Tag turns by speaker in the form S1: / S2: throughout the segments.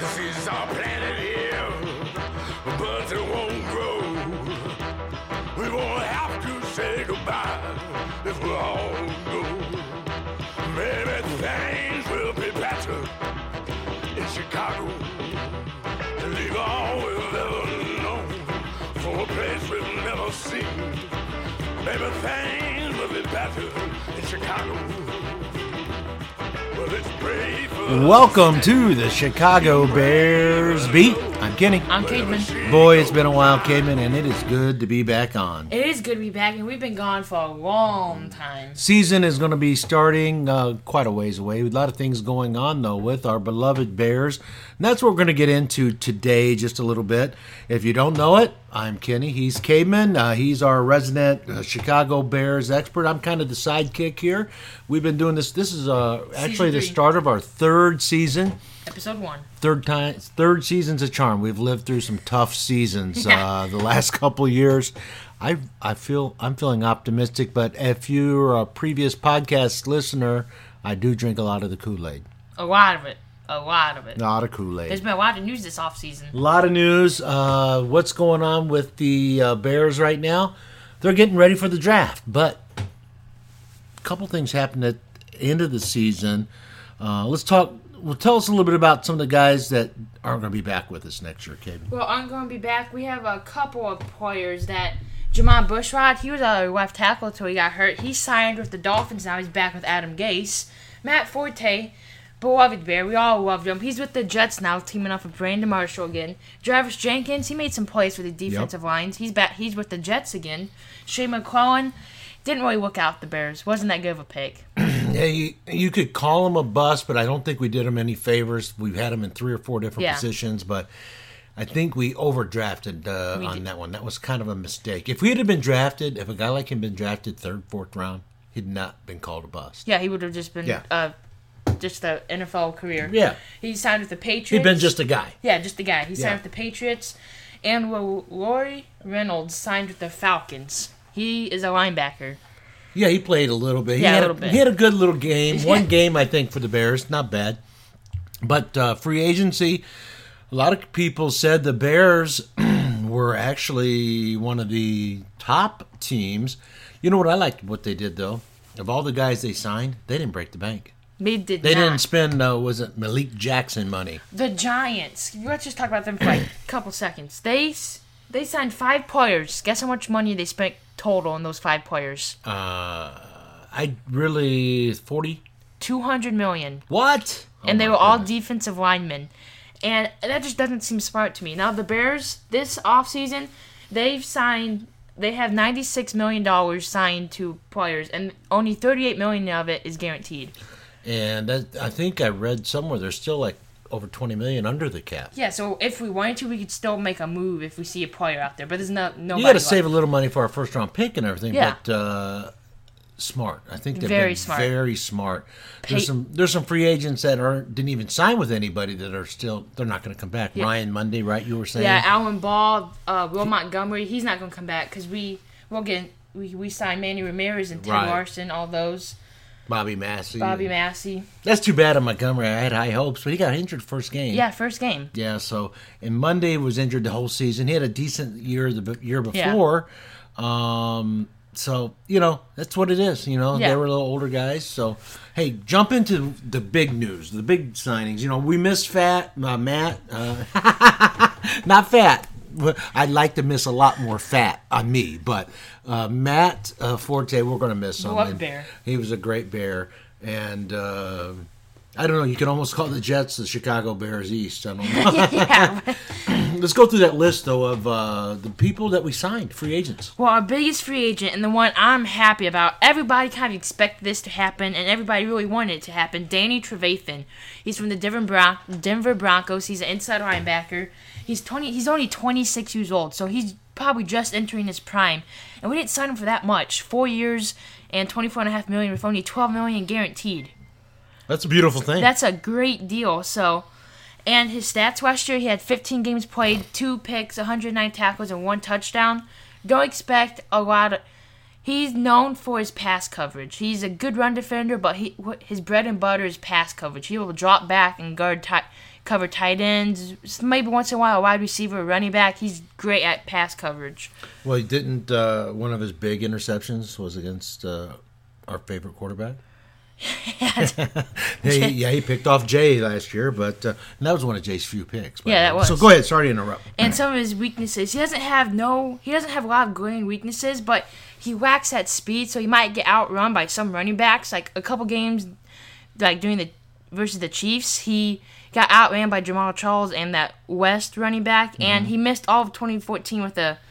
S1: Seeds are planted here, but they won't grow. We won't have to say goodbye if we all go. Maybe things will be better in Chicago. And leave all we've ever known for a place we've never seen. Maybe things will be better in Chicago. Well, let's pray for
S2: Welcome to the Chicago Bears Beat. I'm Kenny.
S3: I'm Cademan.
S2: Boy, it's been a while, Cademan, and it is good to be back on.
S3: It is good to be back, and we've been gone for a long time.
S2: Season is going to be starting quite a ways away. A lot of things going on, though, with our beloved Bears. And that's what we're going to get into today just a little bit. If you don't know it, I'm Kenny. He's Cademan. He's our resident Chicago Bears expert. I'm kind of the sidekick here. We've been doing this. This is actually the start of our third season.
S3: Episode 1.
S2: Third season's a charm. We've lived through some tough seasons the last couple years. I'm feeling optimistic, but if you're a previous podcast listener, I do drink a lot of the Kool-Aid.
S3: A lot of it. A lot of
S2: Kool-Aid.
S3: There's been a lot of news this offseason.
S2: A lot of news. What's going on with the Bears right now? They're getting ready for the draft, but a couple things happened at the end of the season. Tell us a little bit about some of the guys that aren't going to be back with us next year, Kate.
S3: Well, aren't going to be back. We have a couple of players that Jamon Bushrod, he was a left tackle until he got hurt. He signed with the Dolphins. Now he's back with Adam Gase. Matt Forte, beloved Bear. We all loved him. He's with the Jets now, teaming up with Brandon Marshall again. Jarvis Jenkins, he made some plays for the defensive lines. He's back. He's with the Jets again. Shea McClellan didn't really look out the Bears. Wasn't that good of a pick.
S2: Yeah, you could call him a bust, but I don't think we did him any favors. We've had him in 3 or 4 different positions, but I think we overdrafted on that one. That was kind of a mistake. If a guy like him been drafted 3rd, 4th round, he'd not been called a bust.
S3: Yeah, he would have just been just an NFL career.
S2: Yeah.
S3: He signed with the Patriots.
S2: He'd been just a guy.
S3: Yeah, just a guy. He signed with the Patriots. And Laurie Reynolds signed with the Falcons. He is a linebacker.
S2: Yeah, he played a little bit.
S3: A little bit.
S2: He had a good little game. One game, I think, for the Bears. Not bad. But free agency, a lot of people said the Bears were actually one of the top teams. You know what I liked what they did, though? Of all the guys they signed, they didn't break the bank.
S3: They
S2: didn't spend, was it Malik Jackson money?
S3: The Giants. Let's just talk about them for like a couple seconds. They signed 5 players. Guess how much money they spent total on those 5 players?
S2: 40?
S3: $200 million.
S2: What?
S3: And they were all defensive linemen. And that just doesn't seem smart to me. Now, the Bears, this offseason, they have $96 million signed to players, and only $38 million of it is guaranteed.
S2: And I think I read somewhere they're still like over $20 million under the cap.
S3: Yeah, so if we wanted to, we could still make a move if we see a player out there. But there's nobody.
S2: You got to save a little money for our first round pick and everything.
S3: Yeah.
S2: But smart. I think they've
S3: very
S2: been
S3: smart.
S2: Very smart. There's some free agents that didn't even sign with anybody that are still. They're not going to come back. Yeah. Ryan Monday, right? You were saying.
S3: Yeah, Alan Ball, Will Montgomery. He's not going to come back because we signed Manny Ramirez and Ted Larson, all those.
S2: Bobby Massey.
S3: That's
S2: too bad on Montgomery. I had high hopes, but he got injured first game.
S3: Yeah, first game.
S2: Yeah, and Monday was injured the whole season. He had a decent year the year before. Yeah. So, that's what it is. They were a little older guys. So, hey, jump into the big news, the big signings. We missed Matt. Not Fat. I'd like to miss a lot more fat on me, but Matt Forte, we're going to miss him.
S3: Love Bear.
S2: He was a great Bear, and I don't know. You can almost call the Jets the Chicago Bears East. I don't know.
S3: Yeah.
S2: Let's go through that list, though, of the people that we signed, free agents.
S3: Well, our biggest free agent, and the one I'm happy about, everybody kind of expected this to happen, and everybody really wanted it to happen, Danny Trevathan. He's from the Denver Broncos. He's an inside linebacker. He's only 26 years old, so he's probably just entering his prime. And we didn't sign him for that much. 4 years and $24.5 million with only $12 million guaranteed.
S2: That's a beautiful thing.
S3: That's a great deal. So, and his stats last year, he had 15 games played, 2 picks, 109 tackles, and 1 touchdown. Don't expect a lot of... He's known for his pass coverage. He's a good run defender, but his bread and butter is pass coverage. He will drop back and guard cover tight ends, maybe once in a while a wide receiver, a running back. He's great at pass coverage.
S2: Well, he didn't. One of his big interceptions was against our favorite quarterback. He picked off Jay last year, but and that was one of Jay's few picks.
S3: That was.
S2: So go ahead. Sorry to interrupt.
S3: And some of his weaknesses, he doesn't have a lot of glaring weaknesses, but he lacks that speed, so he might get outrun by some running backs. Like a couple games, like versus the Chiefs, he got outran by Jamal Charles and that West running back, and he missed all of 2014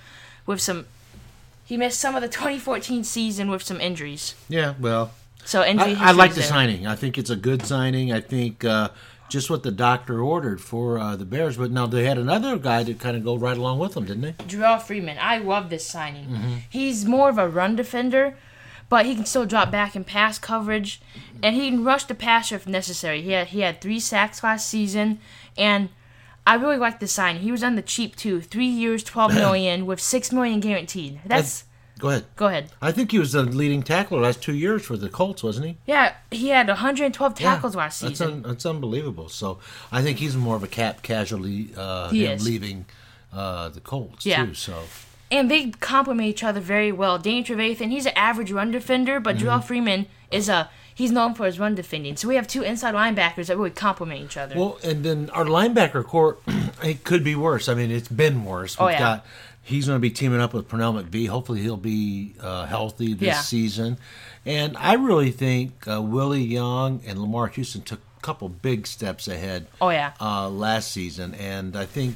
S3: He missed some of the 2014 season with some injuries.
S2: Yeah, well.
S3: So I
S2: like the signing. I think it's a good signing. I think just what the doctor ordered for the Bears. But now they had another guy to kind of go right along with them, didn't they?
S3: Jarrell Freeman. I love this signing. He's more of a run defender, but he can still drop back in pass coverage, and he can rush the passer if necessary. He had 3 sacks last season, and I really like this signing. He was on the cheap too. 3 years, $12 million with $6 million guaranteed.
S2: Go ahead.
S3: Go ahead.
S2: I think he was the leading tackler last 2 years for the Colts, wasn't he?
S3: Yeah, he had 112 tackles last season.
S2: That's unbelievable. So I think he's more of a cap casualty leaving the Colts too. So.
S3: And they complement each other very well. Danny Trevathan, he's an average run defender, but Jarrell Freeman he's known for his run defending. So we have 2 inside linebackers that really complement each other.
S2: Well, and then our linebacker core, it could be worse. I mean, it's been worse. He's going to be teaming up with Pernell McVee. Hopefully he'll be healthy this season. And I really think Willie Young and Lamar Houston took a couple big steps ahead last season. And I think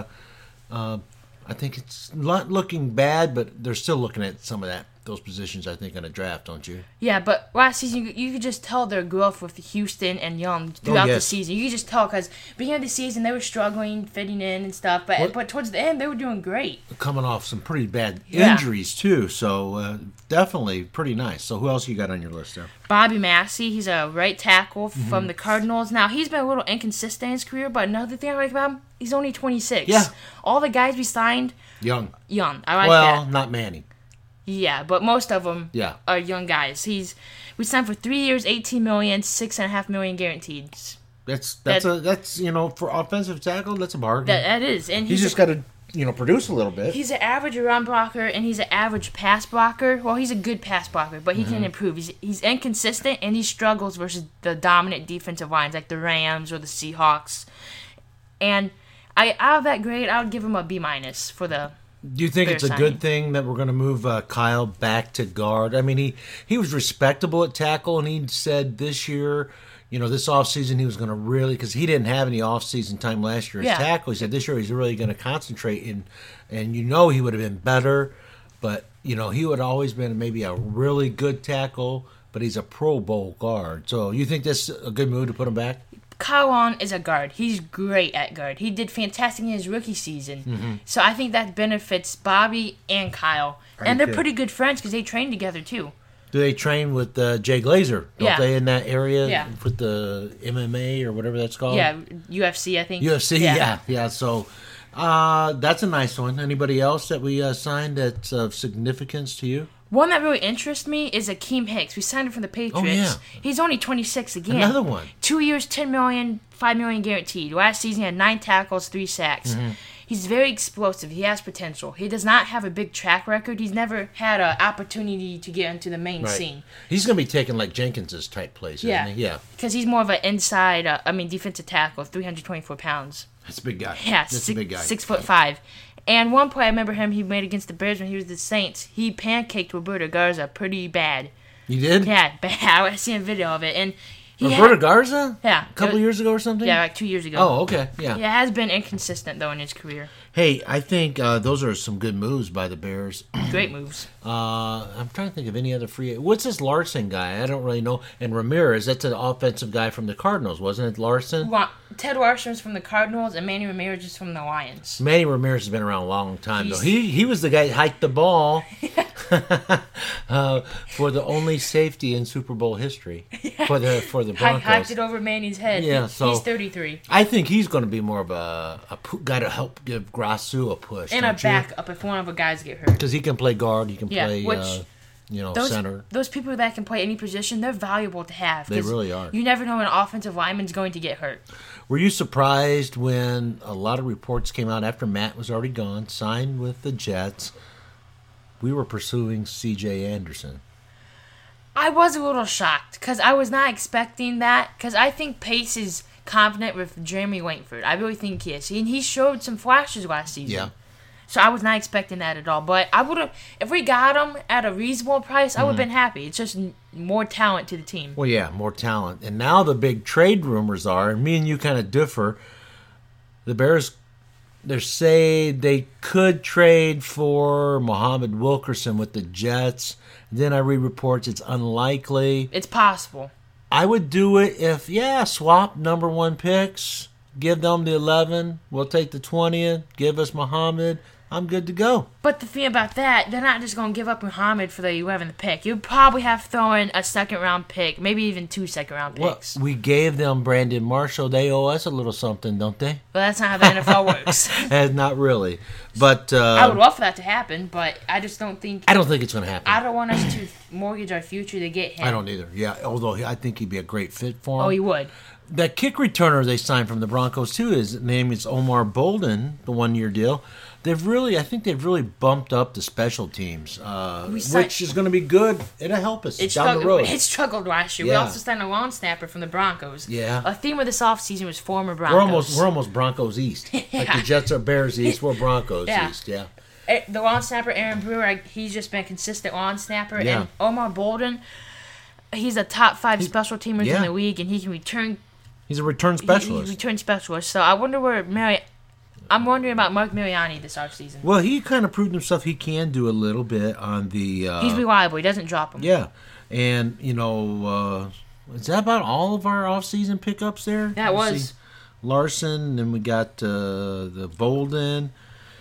S2: it's not looking bad, but they're still looking at some of those positions, I think, in a draft, don't you?
S3: Yeah, but last season, you could just tell their growth with Houston and Young throughout the season. You could just tell because beginning of the season, they were struggling, fitting in and stuff, but towards the end, they were doing great.
S2: Coming off some pretty bad injuries, too, so definitely pretty nice. So who else you got on your list there?
S3: Bobby Massey, he's a right tackle from the Cardinals. Now, he's been a little inconsistent in his career, but another thing I like about him, he's only 26.
S2: Yeah.
S3: All the guys we signed,
S2: young.
S3: I like that.
S2: Well, not Manning.
S3: Yeah, but most of them are young guys. We signed for 3 years, $18 million, $6.5 million guaranteed.
S2: That's for offensive tackle, that's a bargain.
S3: That is, and
S2: he's just got to produce a little bit.
S3: He's an average run blocker and he's an average pass blocker. Well, he's a good pass blocker, but he can improve. He's inconsistent and he struggles versus the dominant defensive lines like the Rams or the Seahawks. And out of that grade, I would give him a B- for the.
S2: Do you think it's a good thing that we're going to move Kyle back to guard? I mean, he was respectable at tackle, and he said this year, this offseason he was going to really, because he didn't have any offseason time last year as tackle. He said this year he's really going to concentrate, and he would have been better, but, he would have always been maybe a really good tackle, but he's a Pro Bowl guard. So you think that's a good move to put him back?
S3: Kyle Long is a guard. He's great at guard. He did fantastic in his rookie season. So I think that benefits Bobby and Kyle. And they're pretty good friends because they train together, too.
S2: Do they train with Jay Glazer? Don't they in that area?
S3: Yeah.
S2: With the MMA or whatever that's called?
S3: Yeah, UFC, I think.
S2: UFC, yeah. So that's a nice one. Anybody else that we signed that's of significance to you?
S3: One that really interests me is Akeem Hicks. We signed him from the Patriots.
S2: Oh, yeah.
S3: He's only 26 again.
S2: Another one.
S3: 2 years, $10 million, $5 million guaranteed. Last season, he had 9 tackles, 3 sacks. He's very explosive. He has potential. He does not have a big track record. He's never had an opportunity to get into the main scene. He's
S2: going to be taking like Jenkins's type place, isn't he? Yeah.
S3: Because he's more of an inside, defensive tackle, 324 pounds.
S2: That's a big guy.
S3: Yeah,
S2: that's a big guy.
S3: 6'5". And one play I remember him, he made against the Bears when he was the Saints. He pancaked Roberto Garza pretty bad.
S2: You did?
S3: Yeah, bad. I seen a video of it. And
S2: Roberto Garza?
S3: Yeah.
S2: A couple years ago or something?
S3: Yeah, like 2 years ago.
S2: Oh, okay. Yeah.
S3: He has been inconsistent, though, in his career.
S2: Hey, I think those are some good moves by the Bears.
S3: Great moves.
S2: I'm trying to think of any other free. What's this Larson guy? I don't really know. And Ramirez, that's an offensive guy from the Cardinals, wasn't it, Larson?
S3: Ted Larson is from the Cardinals, and Manny Ramirez is from the Lions.
S2: Manny Ramirez has been around a long time, though. He was the guy that hiked the ball for the only safety in Super Bowl history for the Broncos.
S3: Hiked it over Manny's head.
S2: Yeah, so
S3: he's 33.
S2: I think he's going to be more of a guy to help give Grasu a push.
S3: And a backup if one of the guys get hurt.
S2: Because he can play guard, he can play center.
S3: Those people that can play any position, they're valuable to have.
S2: They really are.
S3: You never know when an offensive lineman's going to get hurt.
S2: Were you surprised when a lot of reports came out after Matt was already gone, signed with the Jets? We were pursuing C.J. Anderson.
S3: I was a little shocked because I was not expecting that because I think Pace is confident with Jeremy Langford. I really think he is. And he showed some flashes last season.
S2: Yeah.
S3: So I was not expecting that at all. But I would have, if we got him at a reasonable price, I would have been happy. It's just more talent to the team.
S2: Well, yeah, more talent. And now the big trade rumors are, and me and you kind of differ, the Bears, they say they could trade for Muhammad Wilkerson with the Jets. Then I read reports it's unlikely.
S3: It's possible.
S2: I would do it if, swap number 1 picks, give them the 11, we'll take the 20th, give us Muhammad. I'm good to go.
S3: But the thing about that, they're not just going to give up Muhammad for the 11th pick. You'd probably have to throw in a second-round pick, maybe even 2 second-round picks.
S2: Well, we gave them Brandon Marshall. They owe us a little something, don't they?
S3: But that's not how the NFL works.
S2: Not really. But
S3: I would love for that to happen, but I just don't think...
S2: I don't think it's going to happen.
S3: I don't want us to mortgage our future to get him.
S2: I don't either. Yeah, although I think he'd be a great fit for him.
S3: Oh, he would.
S2: That kick returner they signed from the Broncos, too, his name is Omar Bolden, the 1-year deal. I think they've really bumped up the special teams, which is going to be good. It'll help us down the road.
S3: It struggled last year. We also signed a long snapper from the Broncos.
S2: Yeah.
S3: A theme of this offseason was former Broncos.
S2: We're almost Broncos East. Like the Jets are Bears East, we're Broncos East. Yeah.
S3: The long snapper, Aaron Brewer, he's just been a consistent long snapper.
S2: Yeah.
S3: And Omar Bolden, he's a top 5 special teamers in the league, and he can return.
S2: He's a return specialist.
S3: He's a return specialist. So I wonder I'm wondering about Mark Mariani this offseason.
S2: Well, he kind of proved himself he can do a little bit on the...
S3: he's reliable. He doesn't drop them.
S2: Yeah. And, is that about all of our offseason pickups there?
S3: That was.
S2: Larson, then we got the Bolden.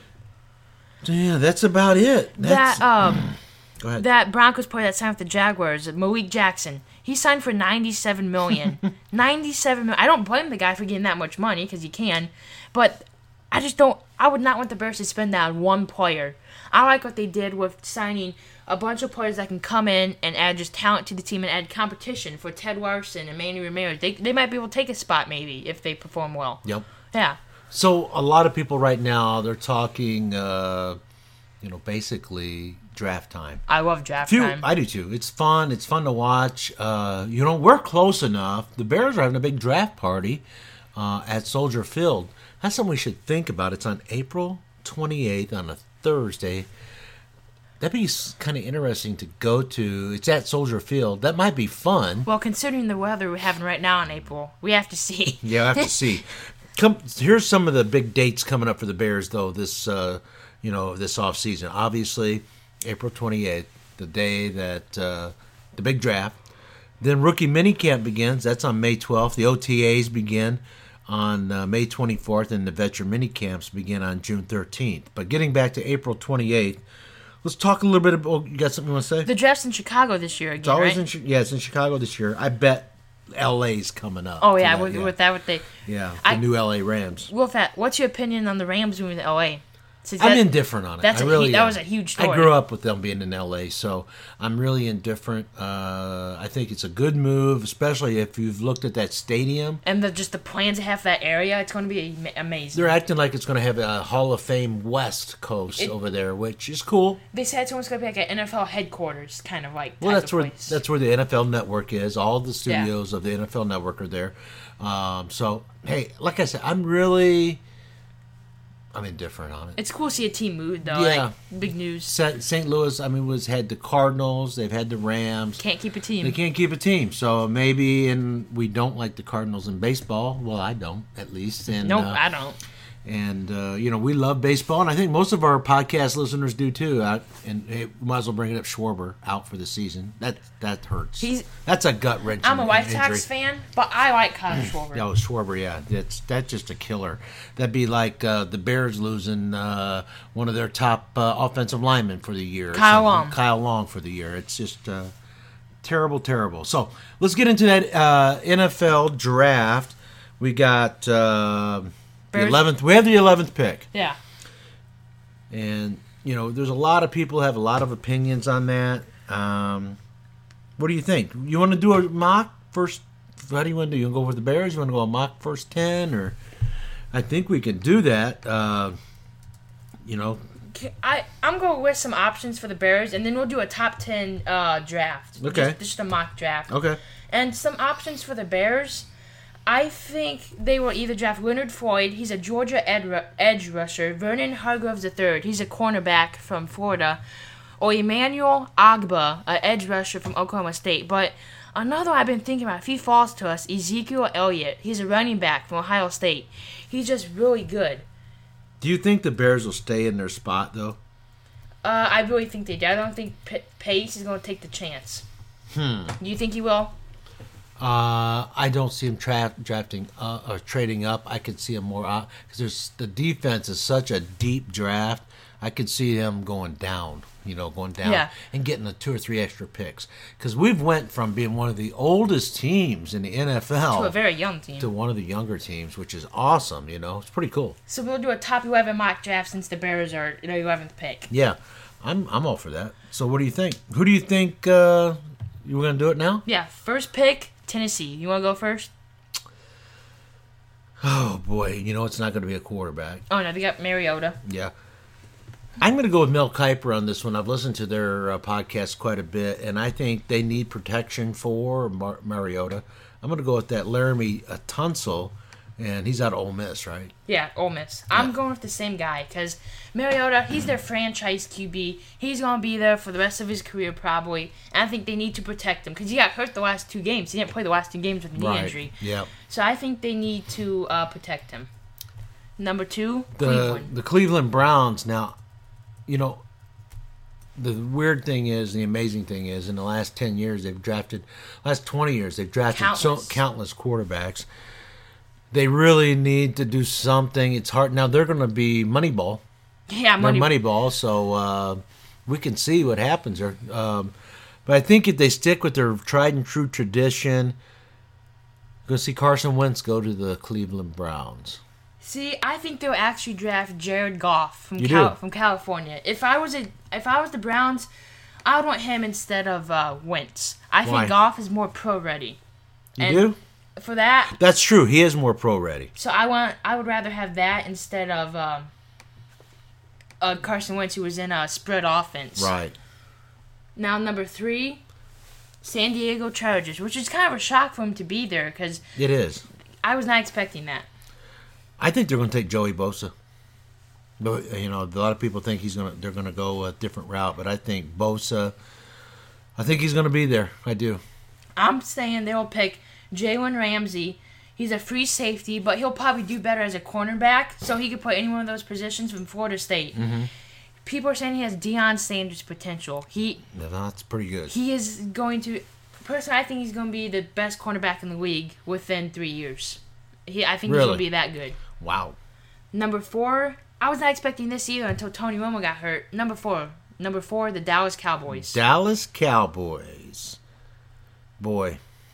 S2: Yeah, that's about it. Go ahead.
S3: That Broncos player that signed with the Jaguars, Malik Jackson, he signed for $97 million. $97 million. I don't blame the guy for getting that much money because he can, but... I would not want the Bears to spend that on one player. I like what they did with signing a bunch of players that can come in and add just talent to the team and add competition for Ted Larson and Manny Ramirez. They might be able to take a spot maybe if they perform well.
S2: Yep.
S3: Yeah.
S2: So a lot of people right now, they're talking, basically draft time.
S3: I love draft time.
S2: I do too. It's fun. It's fun to watch. We're close enough. The Bears are having a big draft party at Soldier Field. That's something we should think about. It's on April 28th on a Thursday. That'd be kind of interesting to go to. It's at Soldier Field. That might be fun.
S3: Well, considering the weather we're having right now in April, we have to see.
S2: Yeah, we have to see. Here's some of the big dates coming up for the Bears, though, this offseason. Obviously, April 28th, the day that the big draft. Then rookie minicamp begins. That's on May 12th. The OTAs begin on May 24th, and the veteran minicamps begin on June 13th. But getting back to April 28th, let's talk a little bit about... You got something you want to say?
S3: The draft's in Chicago this year again,
S2: it's always
S3: right?
S2: It's in Chicago this year. I bet LA's coming up.
S3: Oh, yeah, with the
S2: new LA Rams.
S3: With that, what's your opinion on the Rams moving to LA?
S2: I'm indifferent on it.
S3: That was a huge story.
S2: I grew up with them being in LA, so I'm really indifferent. I think it's a good move, especially if you've looked at that stadium.
S3: And the plans they have for that area, it's going to be amazing.
S2: They're acting like it's going to have a Hall of Fame West Coast over there, which is cool.
S3: They said it's almost going to be like an NFL headquarters, kind of like.
S2: Well, that's where the NFL Network is. All the studios of the NFL Network are there. So, hey, like I said, I'm indifferent on it.
S3: It's cool to see a team move, though.
S2: Yeah.
S3: Like, big news.
S2: St. Louis, had the Cardinals. They've had the Rams.
S3: Can't keep a team.
S2: They can't keep a team. So maybe, and we don't like the Cardinals in baseball. Well, I don't, at least. And,
S3: nope, I don't.
S2: And, we love baseball, and I think most of our podcast listeners do, too. And we might as well bring it up. Schwarber out for the season. That hurts. That's a gut-wrenching
S3: I'm a White Sox fan, but I like Kyle Schwarber.
S2: Oh, Schwarber, yeah. That's just a killer. That'd be like the Bears losing one of their top offensive linemen for the year. Kyle Long for the year. It's just terrible, terrible. So let's get into that NFL draft. We got... the 11th. We have the 11th pick.
S3: Yeah.
S2: And, there's a lot of people who have a lot of opinions on that. What do you think? You want to do a mock first How do you want to do? You want to go with the Bears? You want to go a mock first 10? Or I think we can do that.
S3: I'm going with some options for the Bears, and then we'll do a top 10 draft.
S2: Okay.
S3: Just a mock draft.
S2: Okay.
S3: And some options for the Bears. I think they will either draft Leonard Floyd. He's a Georgia edge rusher. Vernon Hargreaves III. He's a cornerback from Florida. Or Emmanuel Agba, an edge rusher from Oklahoma State. But another I've been thinking about, if he falls to us, Ezekiel Elliott. He's a running back from Ohio State. He's just really good.
S2: Do you think the Bears will stay in their spot, though?
S3: I really think they do. I don't think Pace is going to take the chance. Do you think he will?
S2: I don't see him drafting or trading up. I could see him more because the defense is such a deep draft. I could see him going down, and getting the 2 or 3 extra picks. Because we've went from being one of the oldest teams in the NFL
S3: to a very young team.
S2: To one of the younger teams, which is awesome, It's pretty cool.
S3: So we'll do a top 11 mock draft since the Bears are the 11th pick.
S2: Yeah, I'm all for that. So what do you think? Who do you think you were going to do it now?
S3: Yeah, first pick, Tennessee. You want to go first?
S2: Oh, boy. It's not going to be a quarterback.
S3: Oh, no, they got Mariota.
S2: Yeah. I'm going to go with Mel Kiper on this one. I've listened to their podcast quite a bit, and I think they need protection for Mariota. I'm going to go with that Laramie Tunsil, and he's out of Ole Miss, right?
S3: Yeah, Ole Miss. I'm going with the same guy because Mariota, he's their franchise QB. He's going to be there for the rest of his career probably, and I think they need to protect him because he got hurt the last 2 games. He didn't play the last 2 games with a knee injury.
S2: Yeah.
S3: So I think they need to protect him. Number 2, Cleveland.
S2: The Cleveland Browns now. The weird thing is, the amazing thing is, in the last 10 years, last 20 years, they've drafted countless quarterbacks. They really need to do something. It's hard. Now, they're going to be Moneyball.
S3: Yeah,
S2: Moneyball, so we can see what happens there. But I think if they stick with their tried and true tradition, go see Carson Wentz go to the Cleveland Browns.
S3: See, I think they'll actually draft Jared Goff from California. If I was the Browns, I would want him instead of Wentz. I think Goff is more pro ready.
S2: You do?
S3: For that,
S2: that's true. He is more pro ready.
S3: So I would rather have that instead of Carson Wentz, who was in a spread offense.
S2: Right.
S3: Now number 3, San Diego Chargers, which is kind of a shock for him to be there because
S2: it is.
S3: I was not expecting that.
S2: I think they're going to take Joey Bosa. But, a lot of people think they're going to go a different route, but I think Bosa. I think he's going to be there. I do.
S3: I'm saying they'll pick Jalen Ramsey. He's a free safety, but he'll probably do better as a cornerback, so he could play any one of those positions from Florida State. Mm-hmm. People are saying he has Deion Sanders potential.
S2: That's pretty good.
S3: He is going to. Personally, I think he's going to be the best cornerback in the league within 3 years. I think he's going to be that good.
S2: Wow.
S3: Number 4, I was not expecting this either until Tony Romo got hurt. Number 4, the Dallas Cowboys.
S2: Dallas Cowboys. Boy,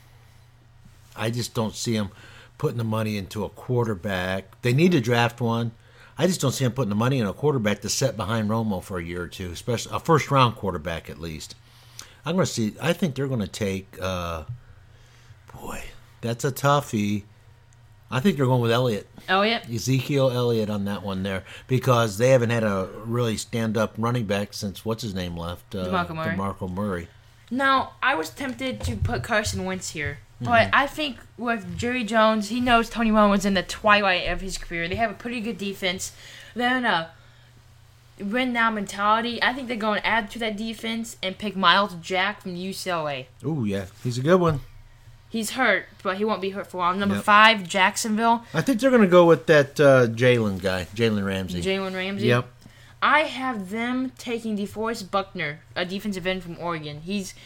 S2: I just don't see them putting the money into a quarterback. They need to draft one. I just don't see them putting the money in a quarterback to set behind Romo for a year or two, especially a first-round quarterback at least. I think they're going to take, boy, that's a toughie. I think they're going with Elliott. Ezekiel Elliott on that one there because they haven't had a really stand-up running back since what's-his-name left? DeMarco Murray.
S3: Now, I was tempted to put Carson Wentz here, but I think with Jerry Jones, he knows Tony Romo's in the twilight of his career. They have a pretty good defense. They're in a win-now mentality. I think they're going to add to that defense and pick Miles Jack from UCLA.
S2: Oh, yeah. He's a good one.
S3: He's hurt, but he won't be hurt for long. Number 5, Jacksonville.
S2: I think they're going to go with that Jalen guy, Jalen Ramsey.
S3: Jalen Ramsey?
S2: Yep.
S3: I have them taking DeForest Buckner, a defensive end from Oregon.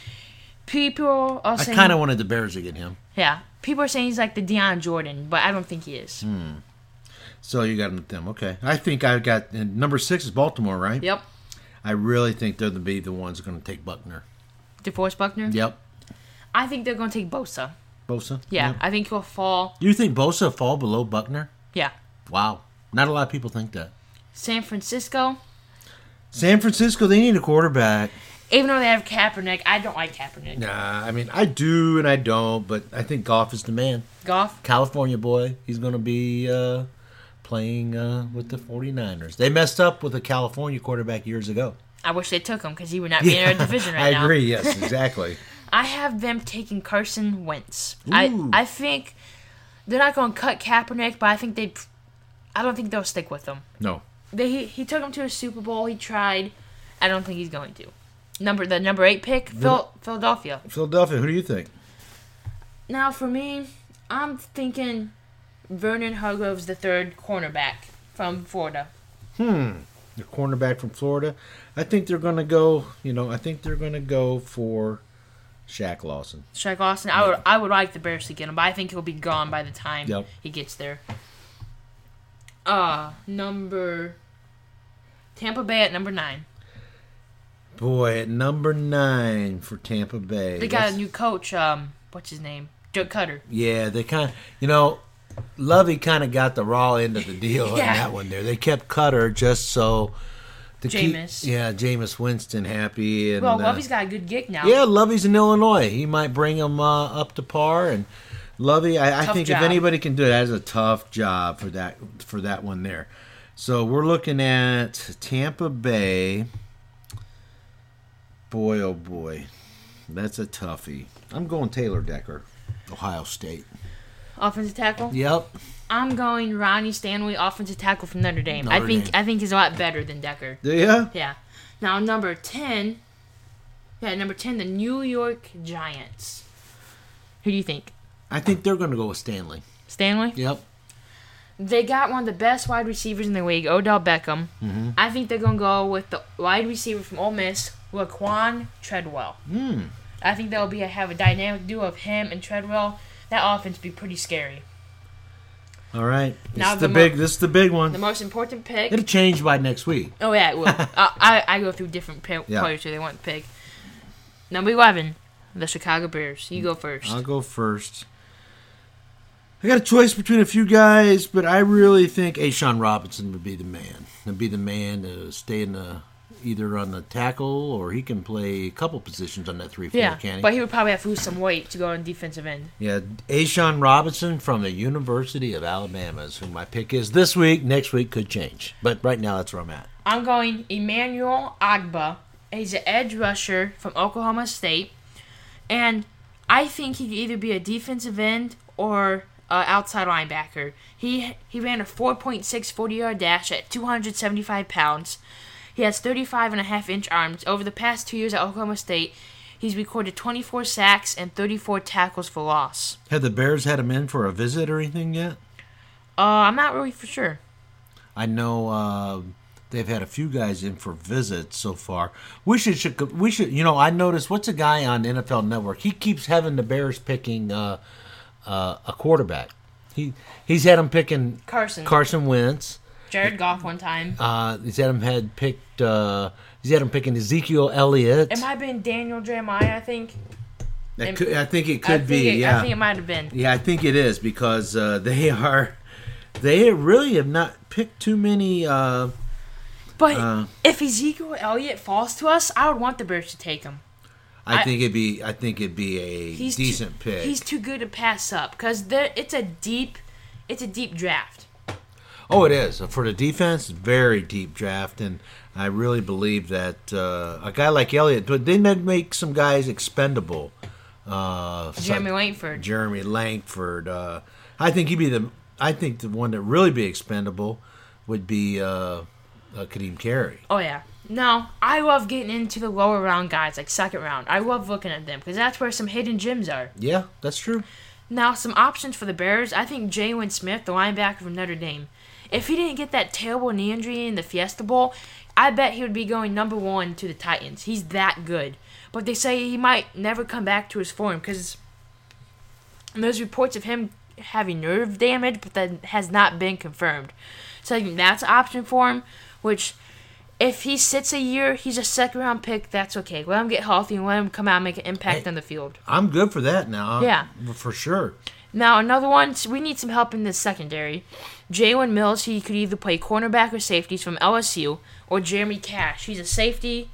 S3: People are saying...
S2: I kind of wanted the Bears to get him.
S3: Yeah. People are saying he's like the Deion Jordan, but I don't think he is.
S2: So you got them. Okay. I think I've got... number 6 is Baltimore, right?
S3: Yep.
S2: I really think they're the ones going to take Buckner.
S3: DeForest Buckner?
S2: Yep.
S3: I think they're going to take Bosa.
S2: Bosa?
S3: Yeah,
S2: Yep.
S3: I think he'll fall.
S2: You think Bosa will fall below Buckner?
S3: Yeah.
S2: Wow. Not a lot of people think that.
S3: San Francisco,
S2: they need a quarterback.
S3: Even though they have Kaepernick, I don't like Kaepernick.
S2: Nah, I mean, I do and I don't, but I think Goff is the man.
S3: Goff?
S2: California boy. He's going to be playing with the 49ers. They messed up with a California quarterback years ago.
S3: I wish they took him because he would not be in our division right now.
S2: I agree, yes, exactly.
S3: I have them taking Carson Wentz.
S2: Ooh.
S3: I think they're not going to cut Kaepernick, but I don't think they'll stick with him.
S2: No.
S3: He took him to a Super Bowl. He tried. I don't think he's going to. The number 8 pick, Philadelphia.
S2: Philadelphia, who do you think?
S3: Now, for me, I'm thinking Vernon Hargreaves III, cornerback from Florida.
S2: The cornerback from Florida. I think they're going to go, for Shaq Lawson.
S3: Shaq Lawson. I would like the Bears to get him, but I think he'll be gone by the time he gets there. Tampa Bay at number 9.
S2: Boy, at number 9 for Tampa Bay.
S3: They got a new coach. What's his name? Joe Cutter.
S2: Yeah, they kind of, Lovey kind of got the raw end of the deal on that one there. They kept Cutter just so to
S3: Jameis.
S2: keep Jameis Winston happy. And,
S3: well, Lovey's got a good gig now.
S2: Yeah, Lovey's in Illinois. He might bring him up to par. And Lovey, I think
S3: job.
S2: if anybody can do it, that is a tough job for that one there. So we're looking at Tampa Bay. Boy, oh boy, that's a toughie. I'm going Taylor Decker, Ohio State.
S3: Offensive tackle?
S2: Yep.
S3: I'm going Ronnie Stanley, offensive tackle from Notre Dame. I think he's a lot better than Decker.
S2: Do you?
S3: Yeah. Now, number 10, the New York Giants. Who do you think?
S2: I think they're going to go with Stanley.
S3: Stanley?
S2: Yep.
S3: They got one of the best wide receivers in the league, Odell Beckham.
S2: Mm-hmm.
S3: I think they're going to go with the wide receiver from Ole Miss, Laquan Treadwell. I think they'll have a dynamic duo of him and Treadwell. That offense be pretty scary.
S2: All right.
S3: Now
S2: this is the big one.
S3: The most important pick.
S2: It'll change by next week.
S3: Oh, yeah, it will. I go through different players who they want to pick. Number 11, the Chicago Bears. You go first.
S2: I'll go first. I got a choice between a few guys, but I really think A'Shaun Robinson would be the man. He'd be the man to stay either on the tackle or he can play a couple positions on that 3-4, can he?
S3: But he would probably have to lose some weight to go on defensive end.
S2: Yeah, A'Shaun Robinson from the University of Alabama is who my pick is this week. Next week could change, but right now that's where I'm at.
S3: I'm going Emmanuel Agba. He's an edge rusher from Oklahoma State, and I think he could either be a defensive end or outside linebacker. He ran a 4.6 40-yard dash at 275 pounds. He has 35.5-inch arms. Over the past 2 years at Oklahoma State, he's recorded 24 sacks and 34 tackles for loss.
S2: Have the Bears had him in for a visit or anything yet?
S3: I'm not really for sure.
S2: I know they've had a few guys in for visits so far. We should. I noticed what's a guy on NFL Network? He keeps having the Bears picking a quarterback. He's had him picking Carson Wentz.
S3: Jared Goff one time.
S2: He's had him picking Ezekiel Elliott.
S3: It might have been Daniel Jeremiah, I think.
S2: I think it could be.
S3: I think it might have been.
S2: Yeah, I think it is because they really have not picked too many.
S3: But if Ezekiel Elliott falls to us, I would want the Bears to take him.
S2: I think it'd be a decent pick.
S3: He's too good to pass up because it's a deep draft.
S2: Oh, it is. For the defense, very deep draft, and I really believe that a guy like Elliott, they may make some guys expendable.
S3: Jeremy
S2: Langford. I think the one that really be expendable would be Kadeem Carey.
S3: Oh, yeah. No, I love getting into the lower round guys, like second round. I love looking at them because that's where some hidden gems are.
S2: Yeah, that's true.
S3: Now, some options for the Bears. I think Jalen Smith, the linebacker from Notre Dame. If he didn't get that terrible knee injury in the Fiesta Bowl, I bet he would be going number 1 to the Titans. He's that good. But they say he might never come back to his form because there's reports of him having nerve damage, but that has not been confirmed. So I think that's an option for him, which if he sits a year, he's a second-round pick, that's okay. Let him get healthy and let him come out and make an impact on the field.
S2: I'm good for that now.
S3: Yeah.
S2: For sure.
S3: Now, another one, we need some help in the secondary. Jalen Mills, he could either play cornerback or safeties from LSU, or Jeremy Cash. He's a safety.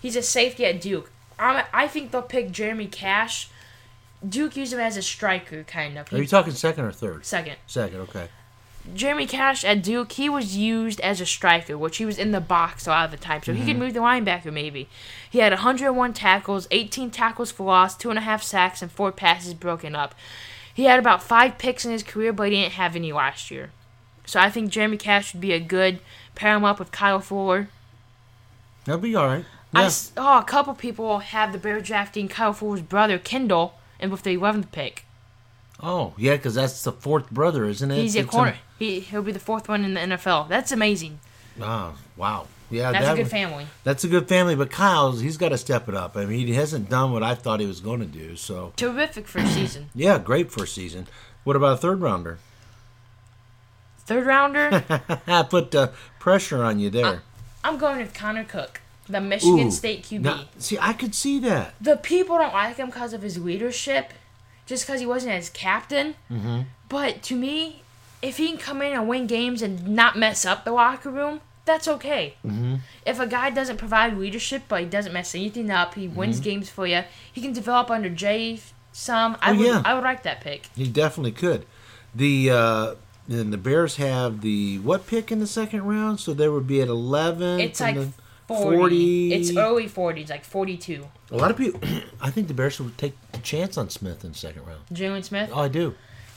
S3: He's a safety at Duke. I think they'll pick Jeremy Cash. Duke used him as a striker, kind of.
S2: Are you talking second or third?
S3: Second.
S2: Second, okay.
S3: Jeremy Cash at Duke, he was used as a striker, which he was in the box a lot of the time, so he could move the linebacker maybe. He had 101 tackles, 18 tackles for loss, 2.5 sacks, and 4 passes broken up. He had about 5 picks in his career, but he didn't have any last year. So I think Jeremy Cash would be a good pair him up with Kyle Fuller.
S2: That'll be all right.
S3: I
S2: Yeah.
S3: saw a couple people have the Bears drafting Kyle Fuller's brother, Kendall, and with the 11th pick.
S2: Oh, yeah, because that's the fourth brother, isn't it?
S3: He's a
S2: It's
S3: corner. He'll be the 4th one in the NFL. That's amazing.
S2: Oh, wow. Yeah,
S3: That's a good
S2: would-
S3: family.
S2: That's a good family, but Kyle's, he's got to step it up. I mean, he hasn't done what I thought he was going to do, so.
S3: Terrific first season.
S2: Yeah, great first season. What about a third rounder?
S3: Third rounder,
S2: I put pressure on you there.
S3: I'm going with Connor Cook, the Michigan
S2: Ooh.
S3: State QB.
S2: Now, see, I could see that.
S3: The people don't like him because of his leadership, just because he wasn't as captain.
S2: Mm-hmm.
S3: But to me, if he can come in and win games and not mess up the locker room, that's okay.
S2: Mm-hmm.
S3: If a guy doesn't provide leadership, but he doesn't mess anything up, he wins games for you, he can develop under Jay some. I would like that pick.
S2: He definitely could. Then the Bears have the what pick in the second round? So they would be at 11.
S3: It's like
S2: and
S3: 40. It's early 40s, like 42.
S2: A lot of people, I think the Bears would take the chance on Smith in the second round.
S3: Jalen Smith.
S2: Oh, I do.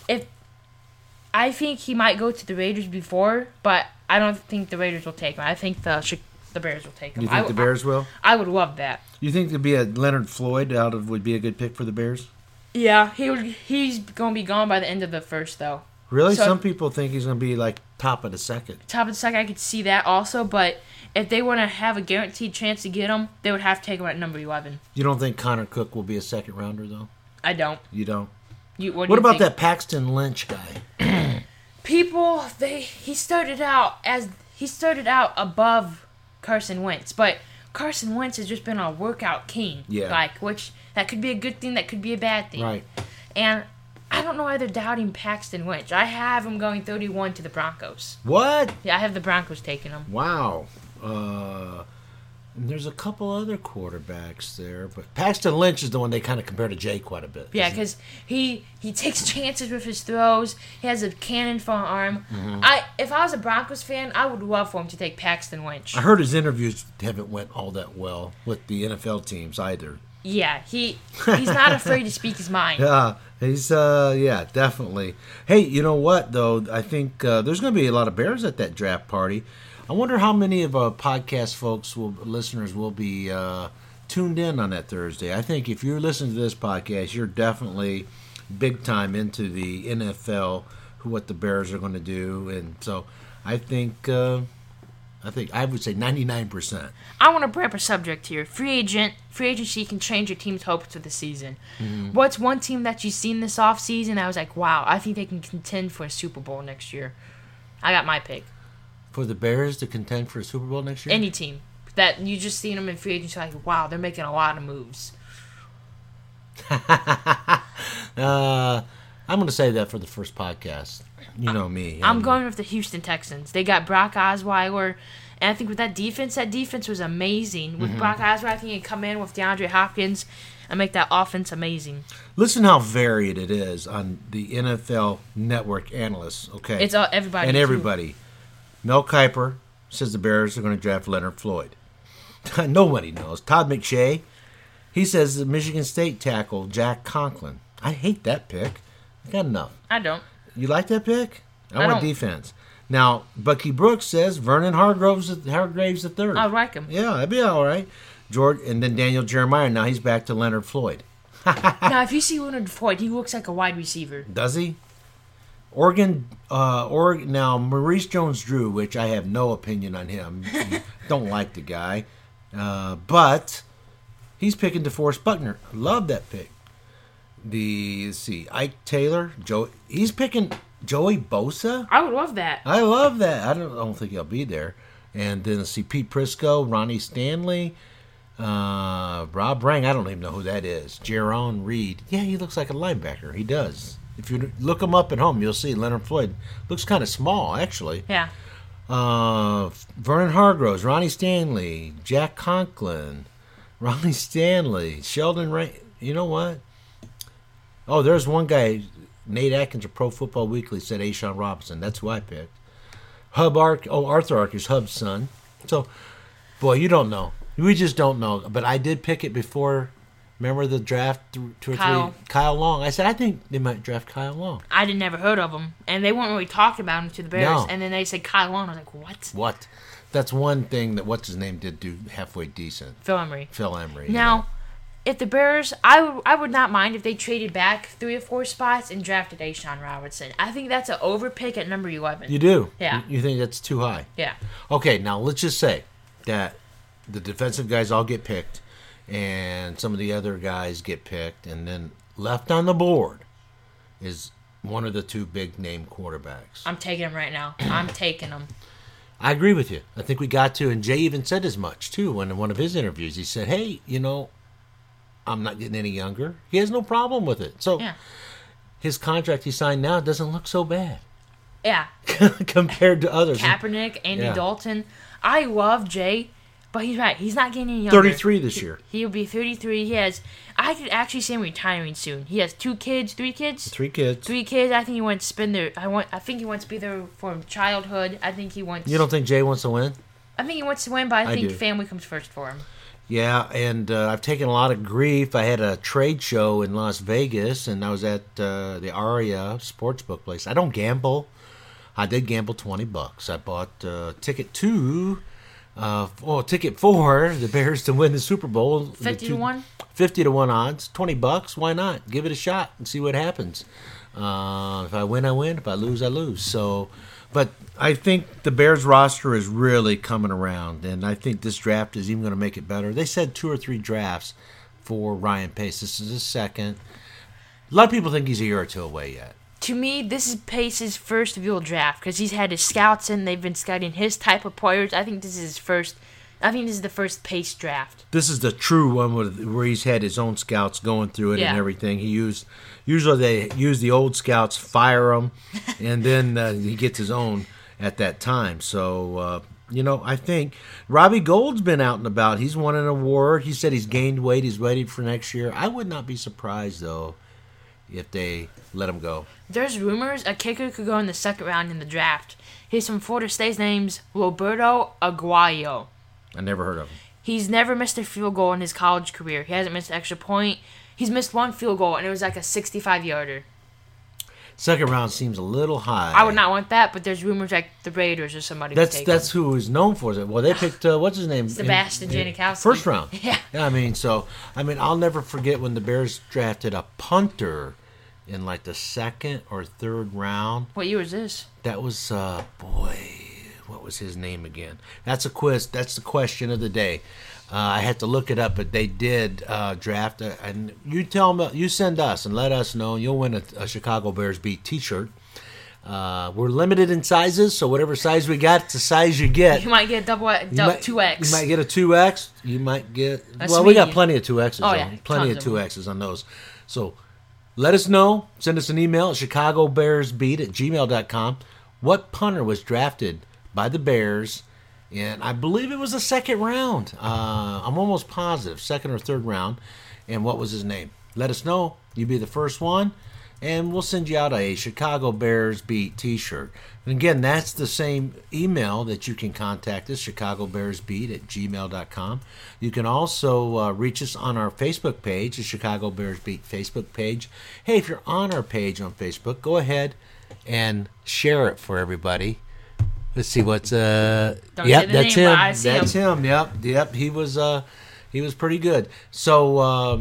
S3: I think he might go to the Raiders before, but I don't think the Raiders will take him. I think the Bears will take him.
S2: You think the Bears will?
S3: I would love that.
S2: You think there'd be a Leonard Floyd would be a good pick for the Bears?
S3: Yeah, he's going to be gone by the end of the first, though.
S2: Really?
S3: So-
S2: Some people think he's going to be like top of the second.
S3: Top of the second, I could see that also, but if they want to have a guaranteed chance to get him, they would have to take him at number 11.
S2: You don't think Connor Cook will be a second rounder, though?
S3: I don't.
S2: You don't?
S3: What
S2: What about that Paxton Lynch guy?
S3: People, he started out above Carson Wentz, but Carson Wentz has just been a workout king.
S2: Yeah.
S3: Which that could be a good thing, that could be a bad thing.
S2: Right.
S3: And I don't know why they're doubting Paxton Lynch. I have him going 31 to the Broncos.
S2: What?
S3: Yeah, I have the Broncos taking him.
S2: Wow. And there's a couple other quarterbacks there, but Paxton Lynch is the one they kind of compare to Jay quite a bit.
S3: Yeah,
S2: isn't
S3: because he takes chances with his throws. He has a cannon for an arm.
S2: Mm-hmm.
S3: If I was a Broncos fan, I would love for him to take Paxton Lynch.
S2: I heard his interviews haven't went all that well with the NFL teams either.
S3: Yeah, he's not afraid to speak his mind.
S2: Yeah, he's definitely. Hey, you know what though? I think there's going to be a lot of Bears at that draft party. I wonder how many of our podcast listeners will be tuned in on that Thursday. I think if you're listening to this podcast, you're definitely big time into the NFL, what the Bears are going to do, and so I think I would say 99%.
S3: I want to bring up a subject here. Free agency can change your team's hopes for the season.
S2: Mm-hmm.
S3: What's one team that you've seen this offseason that was like, wow, I think they can contend for a Super Bowl next year? I got my pick.
S2: For the Bears to contend for a Super Bowl next year?
S3: Any team that you just seen them in free agency, like, wow, they're making a lot of moves.
S2: I'm going to say that for the first podcast. You know me.
S3: I'm going with the Houston Texans. They got Brock Osweiler, and I think with that defense was amazing. With Brock Osweiler, I think he can come in with DeAndre Hopkins and make that offense amazing.
S2: Listen how varied it is on the NFL Network analysts, okay?
S3: It's everybody.
S2: And
S3: too.
S2: everybody. Mel Kiper says the Bears are going to draft Leonard Floyd. Nobody knows. Todd McShay, he says the Michigan State tackle Jack Conklin. I hate that pick. I got enough.
S3: I don't.
S2: You like that pick? I
S3: I
S2: want
S3: don't.
S2: defense. Now, Bucky Brooks says Vernon Hargraves the third.
S3: I like him.
S2: Yeah, that'd be all right. George, and then Daniel Jeremiah. Now he's back to Leonard Floyd.
S3: Now, if you see Leonard Floyd, he looks like a wide receiver.
S2: Does he? Oregon. Now Maurice Jones-Drew, which I have no opinion on him. Don't like the guy, but he's picking DeForest Buckner. Love that pick. Let's see, Ike Taylor, he's picking Joey Bosa.
S3: I would love that.
S2: I love that. I don't think he'll be there. And then let's see, Pete Prisco, Ronnie Stanley, Rob Rang. I don't even know who that is. Jaron Reed. Yeah, he looks like a linebacker. He does. If you look him up at home, you'll see Leonard Floyd looks kind of small, actually.
S3: Yeah.
S2: Vernon Hargraves, Ronnie Stanley, Jack Conklin. Ronnie Stanley, Sheldon Ray. You know what? Oh, there's one guy, Nate Atkins of Pro Football Weekly said A'Shawn Robinson. That's who I picked. Arthur Ark is Hub's son. So, boy, you don't know. We just don't know. But I did pick it before. Remember the draft 2 or 3? Kyle Long. I said, I think they might draft Kyle Long.
S3: I had never heard of him. And they weren't really talking about him to the Bears.
S2: No.
S3: And then they said Kyle Long. I was like, what?
S2: What? That's one thing that what's-his-name did do halfway decent.
S3: Phil Emery.
S2: Now,
S3: if the Bears, I would not mind if they traded back 3 or 4 spots and drafted A'Shawn Robinson. I think that's an overpick at number 11.
S2: You do?
S3: Yeah.
S2: You think that's too high?
S3: Yeah.
S2: Okay, now let's just say that the defensive guys all get picked and some of the other guys get picked, and then left on the board is one of the 2 big-name quarterbacks.
S3: I'm taking him right now. I'm taking him.
S2: I agree with you. I think we got to, and Jay even said as much, too, in one of his interviews. He said, hey, I'm not getting any younger. He has no problem with it. So his contract he signed now doesn't look so bad.
S3: Yeah.
S2: Compared to others.
S3: Kaepernick, Andy Dalton. I love Jay, but he's right. He's not getting any younger.
S2: 33 this year.
S3: He'll be 33. I could actually see him retiring soon. He has 2 kids, 3 kids?
S2: 3 kids.
S3: 3 kids. I think he wants to spend I think he wants to be there for childhood. I think he wants.
S2: You don't think Jay wants to win?
S3: I think he wants to win, but I think
S2: do.
S3: family comes first for him.
S2: Yeah, and I've taken a lot of grief. I had a trade show in Las Vegas, and I was at the Aria Sportsbook place. I don't gamble. I did gamble $20. I bought ticket for the Bears to win the Super Bowl.
S3: 50 to 1?
S2: 50 to 1 odds. $20. Why not? Give it a shot and see what happens. If I win, I win. If I lose, I lose. So, but I think the Bears roster is really coming around, and I think this draft is even going to make it better. They said 2 or 3 drafts for Ryan Pace. This is his second. A lot of people think he's a year or 2 away yet.
S3: To me, this is Pace's first real draft because he's had his scouts in. They've been scouting his type of players. I think this is his first. I think this is the first Pace draft.
S2: This is the true one where he's had his own scouts going through it and everything. Usually they use the old scouts, fire them, and then he gets his own at that time. So, I think Robbie Gould's been out and about. He's won an award. He said he's gained weight. He's ready for next year. I would not be surprised, though, if they let him go.
S3: There's rumors a kicker could go in the 2nd round in the draft. He's from Florida State. His name's Roberto Aguayo.
S2: I never heard of him.
S3: He's never missed a field goal in his college career. He hasn't missed an extra point. He's missed 1 field goal, and it was like a 65-yarder.
S2: 2nd round seems a little high.
S3: I would not want that, but there's rumors like the Raiders or somebody.
S2: That's who he's known for. Well, they picked what's his name?
S3: Sebastian Janikowski.
S2: 1st round.
S3: Yeah.
S2: I'll never forget when the Bears drafted a punter in like the 2nd or 3rd round.
S3: What year was this?
S2: That was what was his name again? That's a quiz. That's the question of the day. I had to look it up, but they did draft. And you tell them, you send us and let us know. You'll win a Chicago Bears Beat T-shirt. We're limited in sizes, so whatever size we got, it's the size you get.
S3: You might get 2X.
S2: You might get a 2X. You might get.
S3: That's
S2: we got plenty of 2Xs.
S3: Oh, yeah.
S2: Plenty of 2Xs on those. So let us know. Send us an email at chicagobearsbeat@gmail.com. What punter was drafted by the Bears? And I believe it was the 2nd round. I'm almost positive, 2nd or 3rd round. And what was his name? Let us know. You be the first one. And we'll send you out a Chicago Bears Beat T-shirt. And again, that's the same email that you can contact us, chicagobearsbeat@gmail.com. You can also reach us on our Facebook page, the Chicago Bears Beat Facebook page. Hey, if you're on our page on Facebook, go ahead and share it for everybody. Let's see what's
S3: Don't
S2: yep,
S3: say the
S2: that's
S3: name,
S2: him.
S3: but I see
S2: That's him. Yep. He was pretty good. So a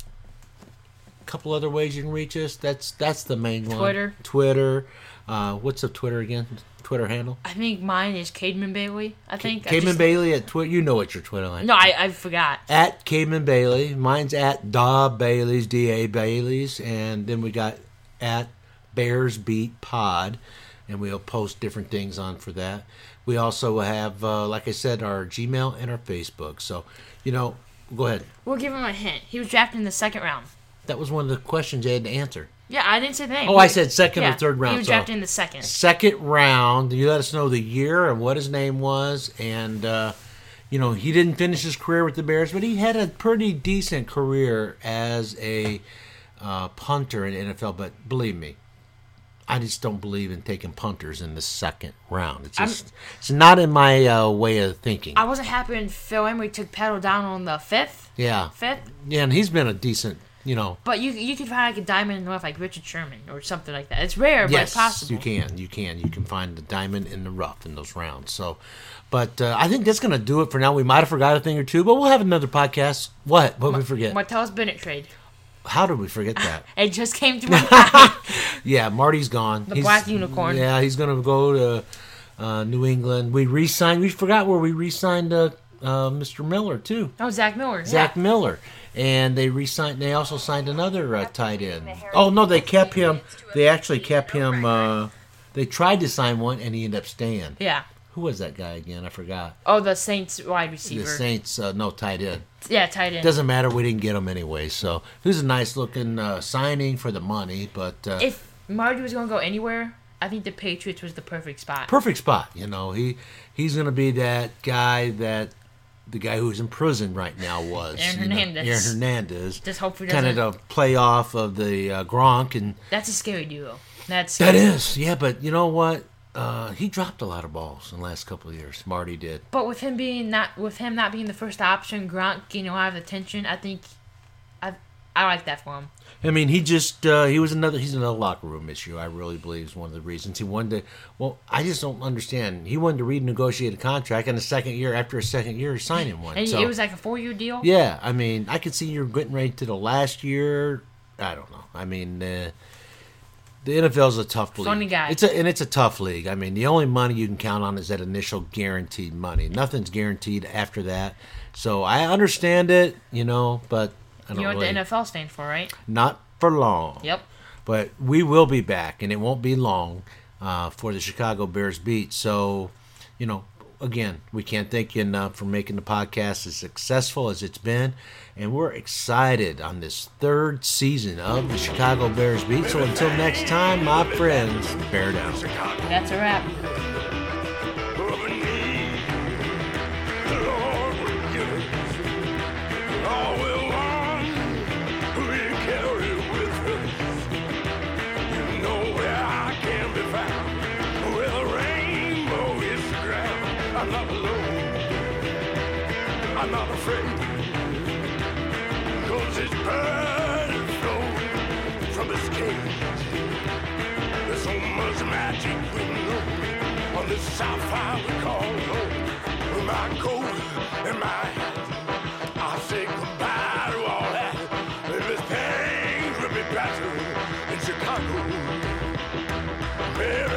S2: couple other ways you can reach us. That's the main one. Twitter. What's the Twitter again? Twitter handle?
S3: I think mine is Cademan Bailey. I think
S2: Cademan Bailey at Twitter. You know what your Twitter line?
S3: No, I forgot.
S2: At Cademan Bailey. Mine's at Da Bailey's, DA Bailey's, and then we got at Bears Beat Pod. And we'll post different things on for that. We also have, like I said, our Gmail and our Facebook. So, go ahead.
S3: We'll give him a hint. He was drafted in the 2nd round.
S2: That was one of the questions you had to answer.
S3: Yeah, I didn't say the name.
S2: Oh, I said 2nd or 3rd round.
S3: He was drafted in the 2nd.
S2: 2nd round. You let us know the year and what his name was. And, he didn't finish his career with the Bears, but he had a pretty decent career as a punter in the NFL. But believe me, I just don't believe in taking punters in the second round. It's not in my way of thinking.
S3: I wasn't happy when Phil Emery took Pedal down on the fifth.
S2: Yeah.
S3: Fifth.
S2: Yeah, and he's been a decent,
S3: But you could find like a diamond in the rough, like Richard Sherman or something like that. It's rare, but it's possible.
S2: You can find the diamond in the rough in those rounds. So, but I think that's going to do it for now. We might have forgot a thing or two, but we'll have another podcast. What did we forget?
S3: Martellus Bennett trade.
S2: How did we forget that?
S3: It just came to my mind.
S2: Yeah, Marty's gone.
S3: The black unicorn.
S2: Yeah, he's going to go to New England. We forgot where we re-signed Mr. Miller, too.
S3: Oh, Zach Miller.
S2: Zach Miller. And they re-signed. They also signed another tight end. Oh, no, they kept him. They actually kept him. They tried to sign one, and he ended up staying.
S3: Yeah.
S2: Who was that guy again? I forgot.
S3: Oh, the Saints wide receiver.
S2: The Saints, tight end.
S3: Yeah, tight end.
S2: Doesn't matter. We didn't get him anyway. So it was a nice looking signing for the money. But
S3: if Marty was going to go anywhere, I think the Patriots was the perfect spot.
S2: Perfect spot. He's going to be that guy that the guy who's in prison right now was.
S3: Aaron Hernandez. Just hopefully
S2: kind of the playoff of the Gronk. And
S3: that's a scary duo. That
S2: is. Yeah, but you know what? He dropped a lot of balls in the last couple of years. Marty did.
S3: But with him not being the first option, Gronk getting a lot of attention, I think I like that for him.
S2: I mean, he's another locker room issue. I really believe is one of the reasons he wanted to. Well, I just don't understand. He wanted to renegotiate a contract, and after a second year, signing one.
S3: And it was like a 4-year deal.
S2: Yeah, I mean, I could see you're getting ready to the last year. I don't know. I mean, the NFL is a tough league.
S3: Funny guy.
S2: It's a tough league. I mean, the only money you can count on is that initial guaranteed money. Nothing's guaranteed after that. So I understand it, but.
S3: You know what the NFL stands for, right?
S2: Not for long.
S3: Yep.
S2: But we will be back, and it won't be long for the Chicago Bears beat. So, again, we can't thank you enough for making the podcast as successful as it's been. And we're excited on this third season of the Chicago Bears beat. So until next time, my friends, bear down.
S3: That's a wrap.
S1: I'm not afraid, 'cause his blood flows from his cage. There's so much magic we know on this south side we call home. With my coat and my hat, I say goodbye to all that. If his things will be better in Chicago,